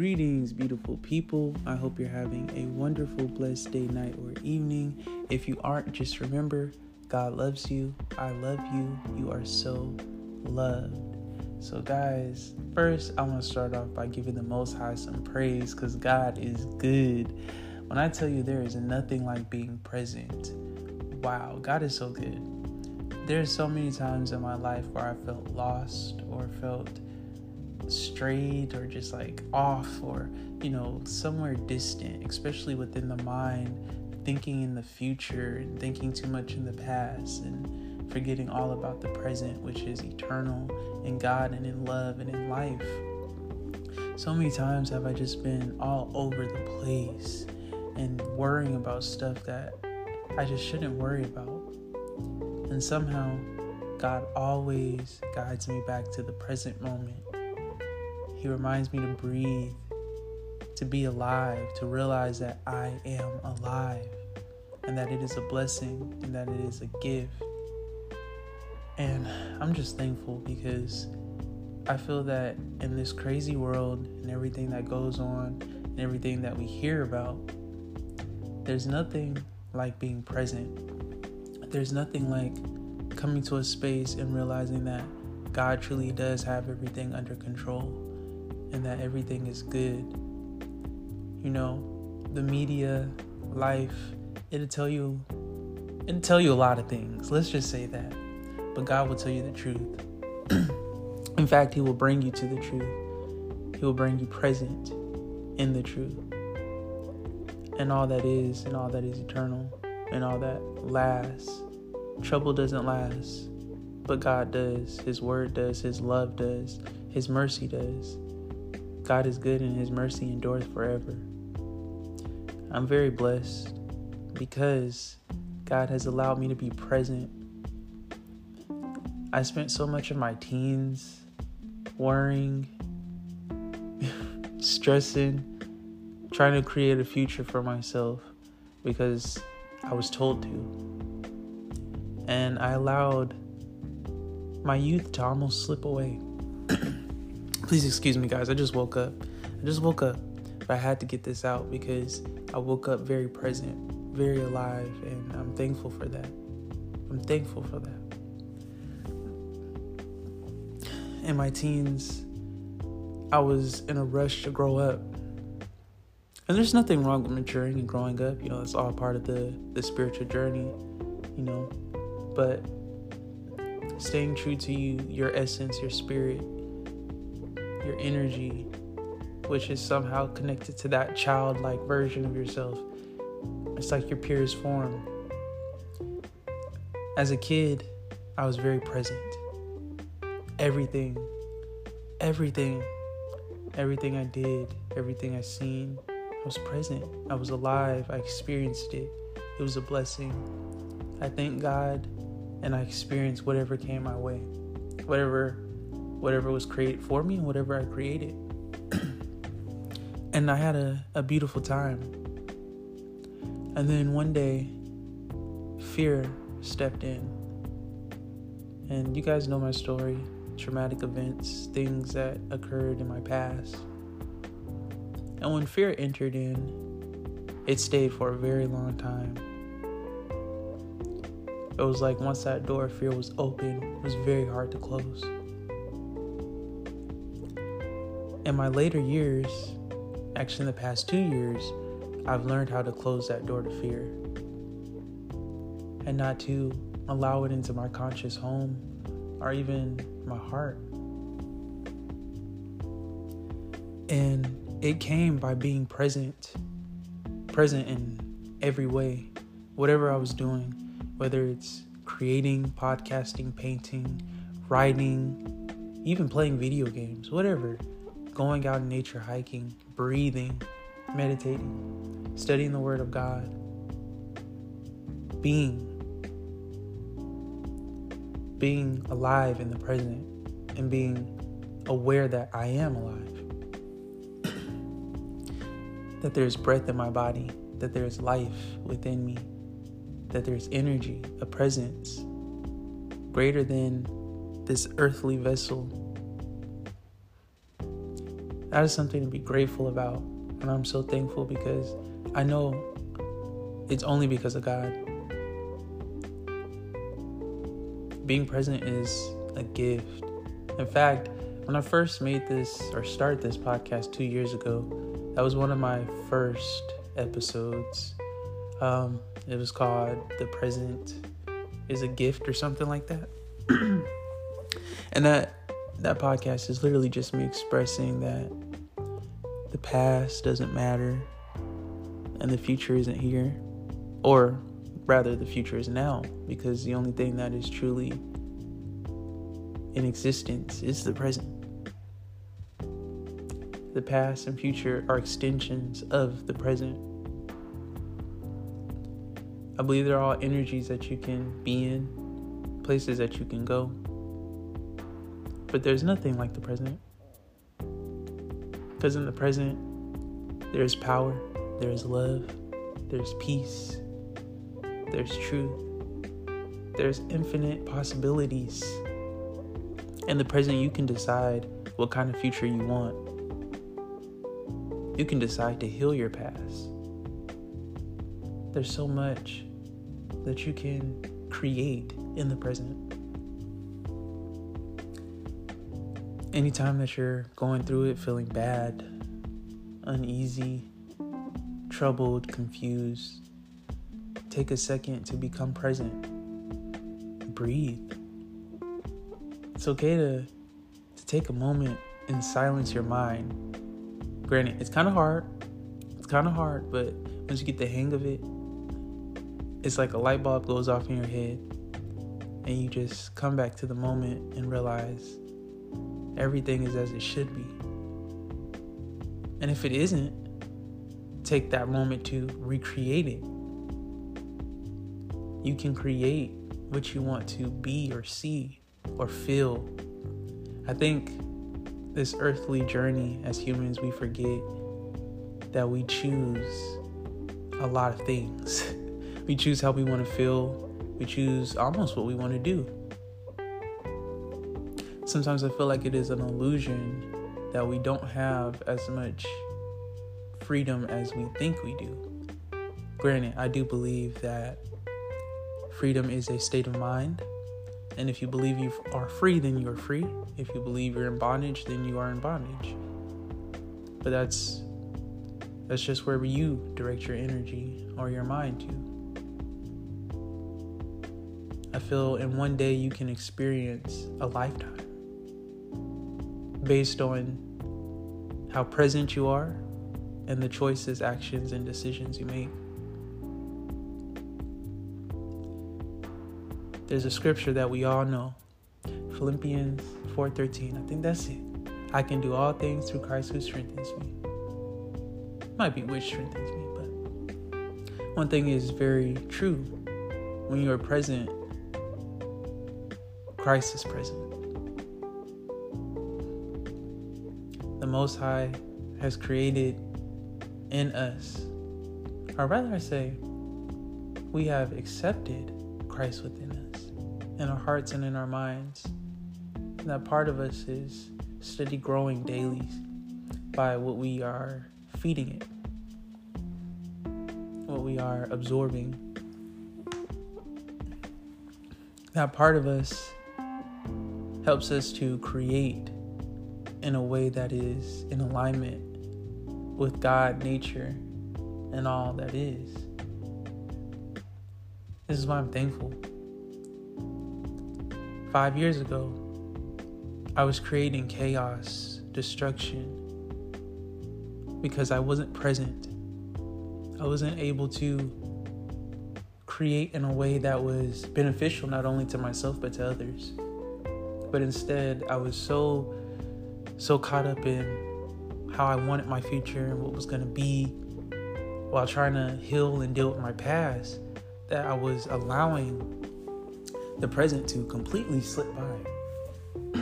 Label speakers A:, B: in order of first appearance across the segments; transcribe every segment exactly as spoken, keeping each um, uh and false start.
A: Greetings, beautiful people. I hope you're having a wonderful, blessed day, night, or evening. If you aren't, just remember, God loves you. I love you. You are so loved. So guys, first I want to start off by giving the Most High some praise because God is good. When I tell you there is nothing like being present, wow, God is so good. There's so many times in my life where I felt lost or felt strayed or just like off or, you know, somewhere distant, especially within the mind, thinking in the future and thinking too much in the past and forgetting all about the present, which is eternal in God and in love and in life. So many times have I just been all over the place and worrying about stuff that I just shouldn't worry about. And somehow God always guides me back to the present moment. He reminds me to breathe, to be alive, to realize that I am alive and that it is a blessing and that it is a gift. And I'm just thankful because I feel that in this crazy world and everything that goes on and everything that we hear about, there's nothing like being present. There's nothing like coming to a space and realizing that God truly does have everything under control and that everything is good. You know, the media, life, it'll tell you, it'll tell you a lot of things. Let's just say that. But God will tell you the truth. In fact, He will bring you to the truth. He will bring you present in the truth. And all that is, and all that is eternal, and all that lasts. Trouble doesn't last, but God does. His word does. His love does. His mercy does. God is good and His mercy endures forever. I'm very blessed because God has allowed me to be present. I spent so much of my teens worrying, stressing, trying to create a future for myself because I was told to. And I allowed my youth to almost slip away. Please excuse me, guys. I just woke up. I just woke up. But I had to get this out because I woke up very present, very alive, and I'm thankful for that. I'm thankful for that. In my teens, I was in a rush to grow up. And there's nothing wrong with maturing and growing up. You know, it's all part of the, the spiritual journey, you know. But staying true to you, your essence, your spirit, your energy, which is somehow connected to that childlike version of yourself. It's like your purest form. As a kid, I was very present. Everything, everything, everything I did, everything I seen, I was present. I was alive. I experienced it. It was a blessing. I thank God, and I experienced whatever came my way, whatever, whatever was created for me, and whatever I created. And I had a, a beautiful time. And then one day, fear stepped in. And you guys know my story, traumatic events, things that occurred in my past. And when fear entered in, it stayed for a very long time. It was like once that door of fear was open, it was very hard to close. In my later years, actually in the past two years, I've learned how to close that door to fear and not to allow it into my conscious home or even my heart. And it came by being present, present in every way, whatever I was doing, whether it's creating, podcasting, painting, writing, even playing video games, whatever. Going out in nature, hiking, breathing, meditating, studying the Word of God, being, being alive in the present, and being aware that I am alive, that there's breath in my body, that there's life within me, that there's energy, a presence greater than this earthly vessel. that is something to be grateful about. And I'm so thankful because I know it's only because of God. Being present is a gift. In fact, when I first made this or started this podcast two years ago, that was one of my first episodes. Um, it was called The Present is a Gift or something like that. And that that podcast is literally just me expressing that the past doesn't matter and the future isn't here. Or rather, the future is now, because the only thing that is truly in existence is the present. The past and future are extensions of the present. I believe they're all energies that you can be in, places that you can go. But there's nothing like the present. Because in the present, there's power, there's love, there's peace, there's truth, there's infinite possibilities. In the present, you can decide what kind of future you want. You can decide to heal your past. There's so much that you can create in the present. Anytime that you're going through it feeling bad, uneasy, troubled, confused, take a second to become present. Breathe. It's okay to, to take a moment and silence your mind. Granted, it's kind of hard. It's kind of hard, but once you get the hang of it, it's like a light bulb goes off in your head and you just come back to the moment and realize everything is as it should be. And if it isn't, take that moment to recreate it. You can create what you want to be or see or feel. I think this earthly journey as humans, we forget that we choose a lot of things. We choose how we want to feel. We choose almost what we want to do. Sometimes I feel like it is an illusion that we don't have as much freedom as we think we do. Granted, I do believe that freedom is a state of mind. And if you believe you are free, then you are free. If you believe you're in bondage, then you are in bondage. But that's that's just where you direct your energy or your mind to. I feel in one day you can experience a lifetime based on how present you are and the choices, actions, and decisions you make. There's a scripture that we all know, Philippians four thirteen. I think that's it. I can do all things through Christ who strengthens me. Might be which strengthens me, but one thing is very true. When you are present, Christ is present. The Most High has created in us, or rather I say, we have accepted Christ within us, in our hearts and in our minds. And that part of us is steady growing daily by what we are feeding it, what we are absorbing. That part of us helps us to create in a way that is in alignment with God, nature, and all that is. This is why I'm thankful. Five years ago, I was creating chaos, destruction, because I wasn't present. I wasn't able to create in a way that was beneficial not only to myself but to others. But instead, I was so, so caught up in how I wanted my future and what was going to be while trying to heal and deal with my past, that I was allowing the present to completely slip by.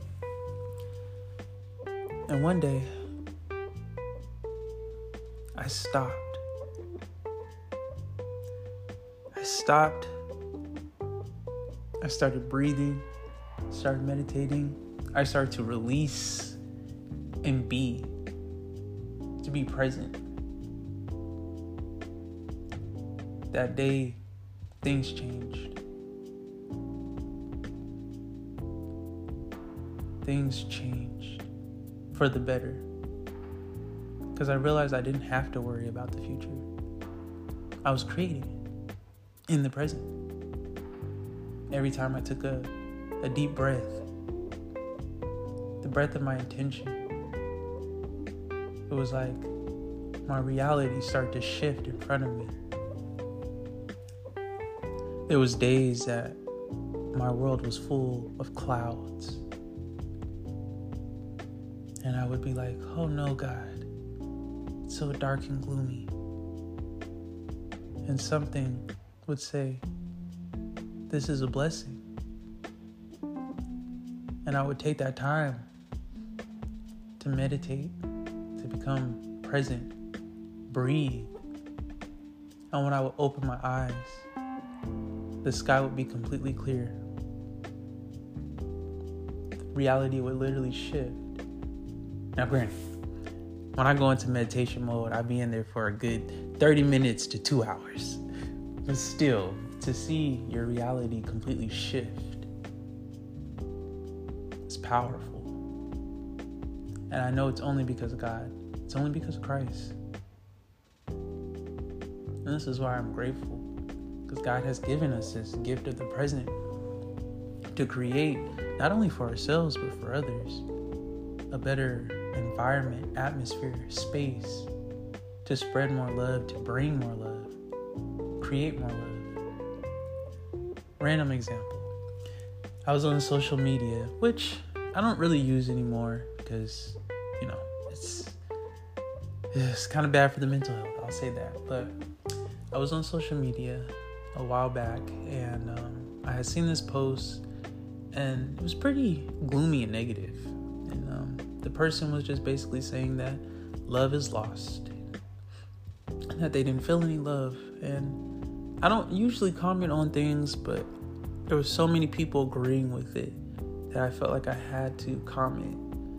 A: And one day, I stopped. I stopped. I started breathing, started meditating. I started to release and be to be present. That day, things changed. Things changed for the better. Because I realized I didn't have to worry about the future. I was creating it in the present. Every time I took a, a deep breath, the breath of my intention, it was like my reality started to shift in front of me. There was days that my world was full of clouds. And I would be like, oh no, God, it's so dark and gloomy. And something would say, this is a blessing. And I would take that time to meditate, to become present, breathe. And when I would open my eyes, the sky would be completely clear. Reality would literally shift. Now, granted, when I go into meditation mode, I be in there for a good thirty minutes to two hours. But still, to see your reality completely shift, it's powerful. And I know it's only because of God. It's only because of Christ. And this is why I'm grateful. Because God has given us this gift of the present to create, not only for ourselves, but for others, a better environment, atmosphere, space, to spread more love, to bring more love, create more love. Random example. I was on social media, which I don't really use anymore because, you know, it's, it's kind of bad for the mental health. I'll say that. But I was on social media a while back, and um, I had seen this post, and it was pretty gloomy and negative. And um, the person was just basically saying that love is lost, and that they didn't feel any love. And I don't usually comment on things, but there were so many people agreeing with it that I felt like I had to comment.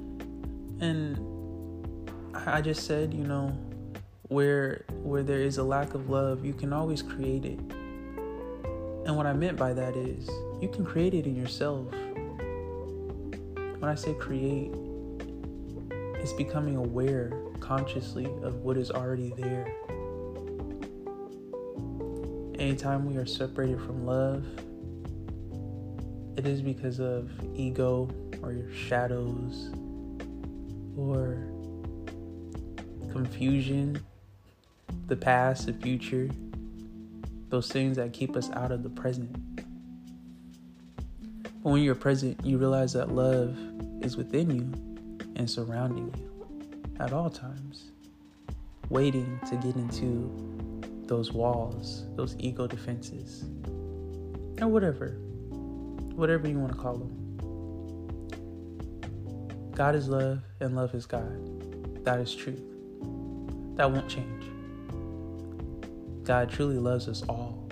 A: And I just said, you know, where where there is a lack of love, you can always create it. And what I meant by that is, you can create it in yourself. When I say create, it's becoming aware consciously of what is already there. Anytime we are separated from love, it is because of ego or your shadows or confusion, the past, the future, those things that keep us out of the present. But when you're present, you realize that love is within you and surrounding you at all times, waiting to get into those walls, those ego defenses, or whatever, whatever you want to call them. God is love and love is God. That is truth. That won't change. God truly loves us all.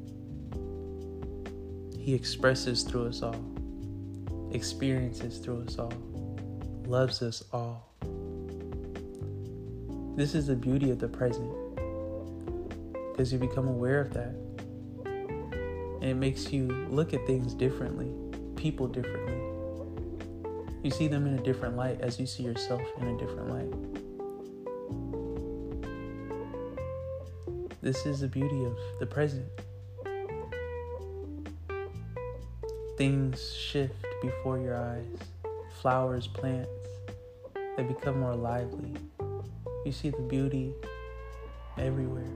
A: He expresses through us all, experiences through us all, loves us all. This is the beauty of the present, because you become aware of that. And it makes you look at things differently, people differently. You see them in a different light as you see yourself in a different light. This is the beauty of the present. Things shift before your eyes. Flowers, plants, they become more lively. You see the beauty everywhere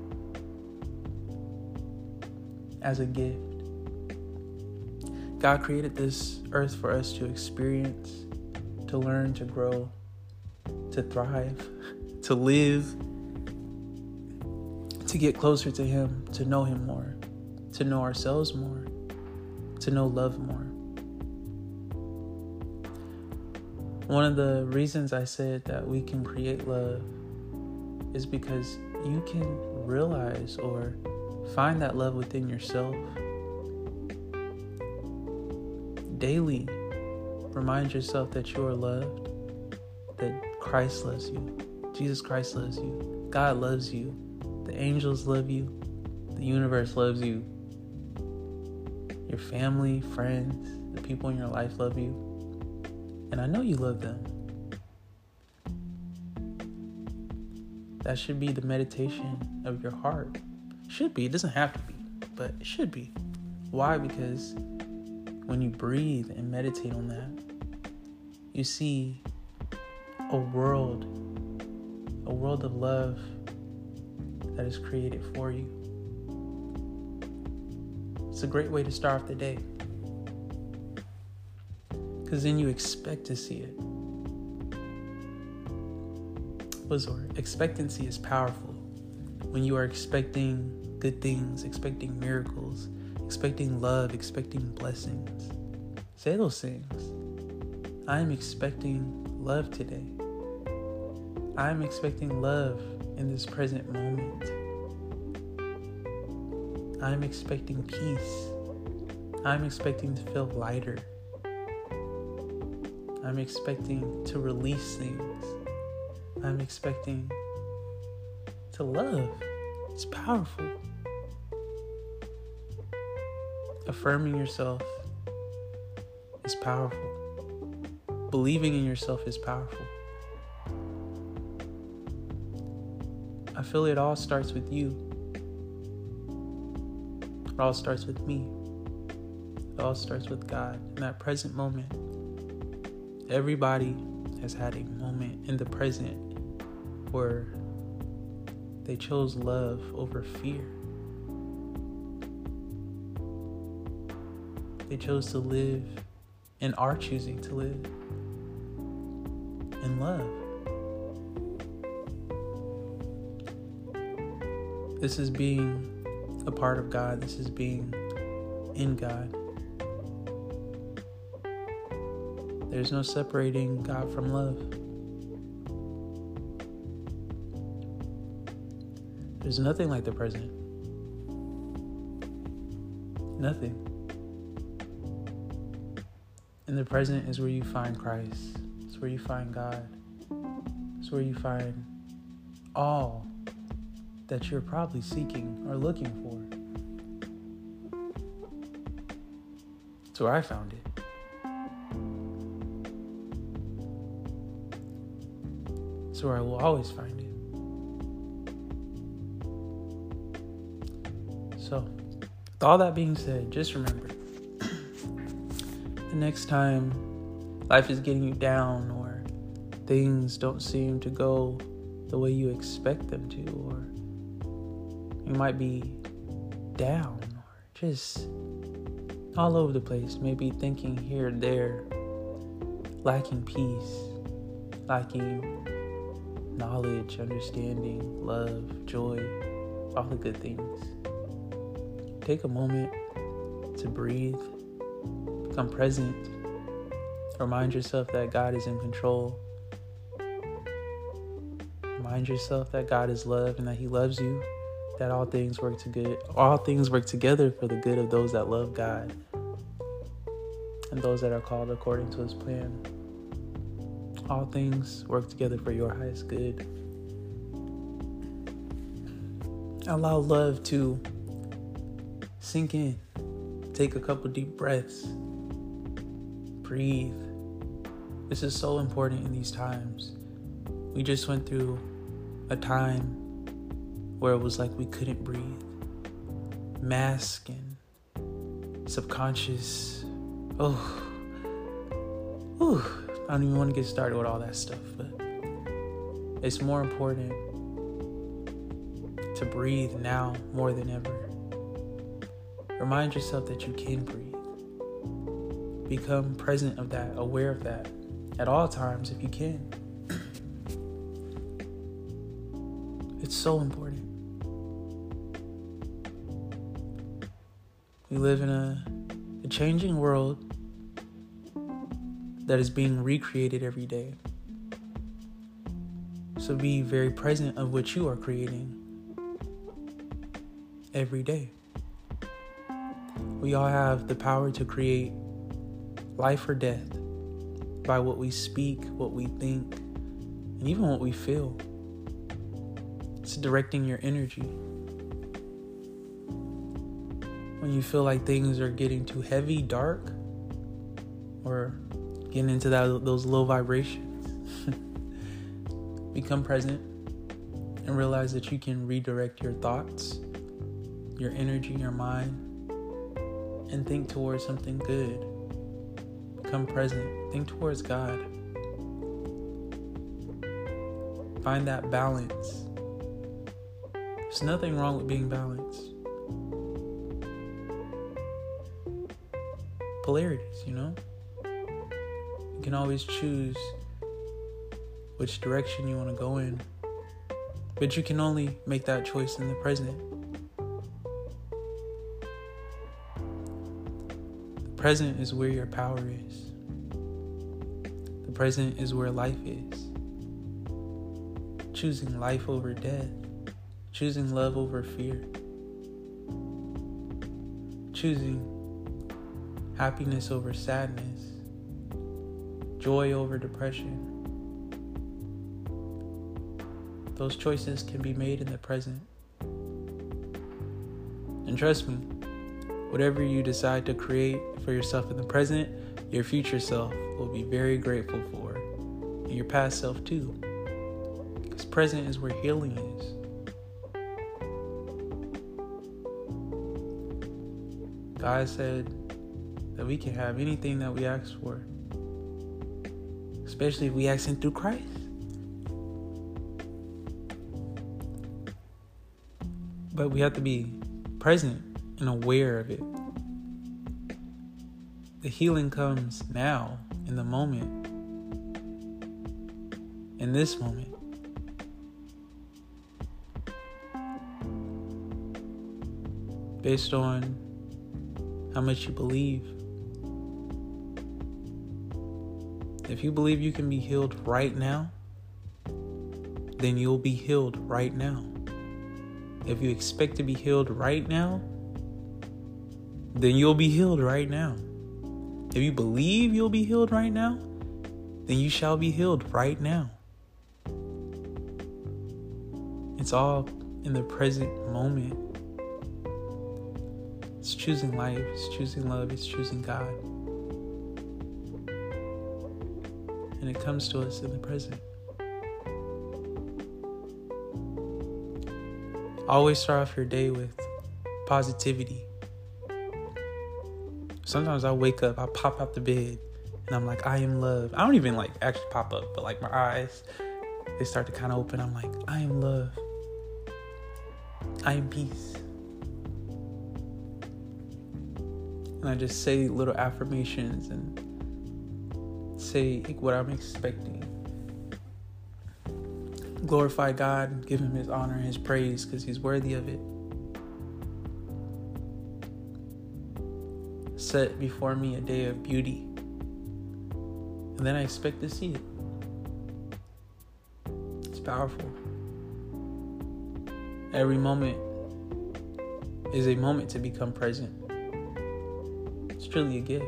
A: as a gift. God created this earth for us to experience, to learn, to grow, to thrive, to live, to get closer to Him, to know Him more, to know ourselves more, to know love more. One of the reasons I said that we can create love is because you can realize or find that love within yourself. Daily, remind yourself that you are loved, that Christ loves you, Jesus Christ loves you. God loves you. The angels love you. The universe loves you. Your family, friends, the people in your life love you. And I know you love them. That should be the meditation of your heart. Should be. It doesn't have to be, but it should be. Why? Because when you breathe and meditate on that, you see a world, a world of love that is created for you. It's a great way to start off the day, because then you expect to see it. What's the word? Expectancy is powerful. When you are expecting good things, expecting miracles, expecting love, expecting blessings, say those things. I am expecting love today. I am expecting love in this present moment. I am expecting peace. I am expecting to feel lighter. I'm expecting to release things. I'm expecting to love. It's powerful. Affirming yourself is powerful. Believing in yourself is powerful. I feel it all starts with you. It all starts with me. It all starts with God. In that present moment, everybody has had a moment in the present where they chose love over fear. They chose to live and are choosing to live in love. This is being a part of God. This is being in God. There's no separating God from love. There's nothing like the present. Nothing. In the present is where you find Christ. It's where you find God. It's where you find all that you're probably seeking or looking for. It's where I found it. It's where I will always find it. So, with all that being said, just remember, the next time life is getting you down or things don't seem to go the way you expect them to, or you might be down or just all over the place, maybe thinking here and there, lacking peace, lacking knowledge, understanding, love, joy, all the good things. Take a moment to breathe, become present, remind yourself that God is in control. Remind yourself that God is love and that He loves you, that all things work to good, all things work together for the good of those that love God and those that are called according to His plan. All things work together for your highest good. Allow love to sink in. Take a couple deep breaths. Breathe. This is so important in these times. We just went through a time where it was like we couldn't breathe. Mask and subconscious. Oh. Ooh. I don't even want to get started with all that stuff, but it's more important to breathe now more than ever. Remind yourself that you can breathe. Become present of that, aware of that at all times if you can. It's so important. We live in a, a changing world that is being recreated every day. So be very present of what you are creating every day. We all have the power to create life or death by what we speak, what we think, and even what we feel. It's directing your energy. When you feel like things are getting too heavy, dark, or getting into that those low vibrations, become present and realize that you can redirect your thoughts, your energy, your mind, and think towards something good. Become present. Think towards God. Find that balance. There's nothing wrong with being balanced. Polarities, you know? You can always choose which direction you want to go in, but you can only make that choice in the present. The present is where your power is. The present is where life is. Choosing life over death. Choosing love over fear. Choosing happiness over sadness. Joy over depression. Those choices can be made in the present. And trust me, whatever you decide to create for yourself in the present, your future self will be very grateful for. And your past self too. Because present is where healing is. God said that we can have anything that we ask for. Especially if we ask Him through Christ. But we have to be present and aware of it. The healing comes now, in the moment. In this moment. Based on how much you believe. If you believe you can be healed right now, then you'll be healed right now. If you expect to be healed right now, then you'll be healed right now. If you believe you'll be healed right now, then you shall be healed right now. It's all in the present moment. It's choosing life, it's choosing love, it's choosing God. And it comes to us in the present. Always start off your day with positivity. Sometimes I wake up, I pop out the bed, and I'm like, I am love. I don't even like actually pop up, but like my eyes, they start to kind of open. I'm like, I am love. I am peace. And I just say little affirmations and say what I'm expecting. Glorify God, give Him His honor and His praise because He's worthy of it. Set before me a day of beauty. And then I expect to see it. It's powerful. Every moment is a moment to become present. It's truly a gift.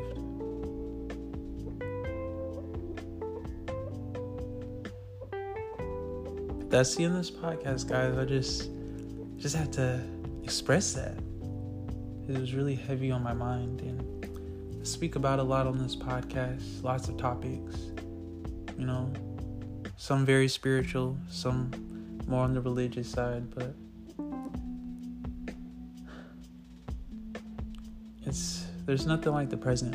A: That's the end of this podcast, guys. I just just had to express that. It was really heavy on my mind, and I speak about a lot on this podcast. Lots of topics, you know, some very spiritual, some more on the religious side, but it's there's nothing like the present.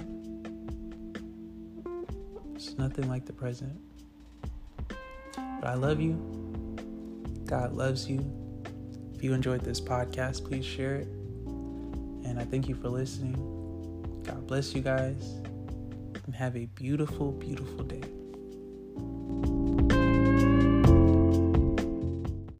A: There's nothing like the present. But I love you. God loves you. If you enjoyed this podcast, please share it. And I thank you for listening. God bless you guys. And have a beautiful, beautiful day.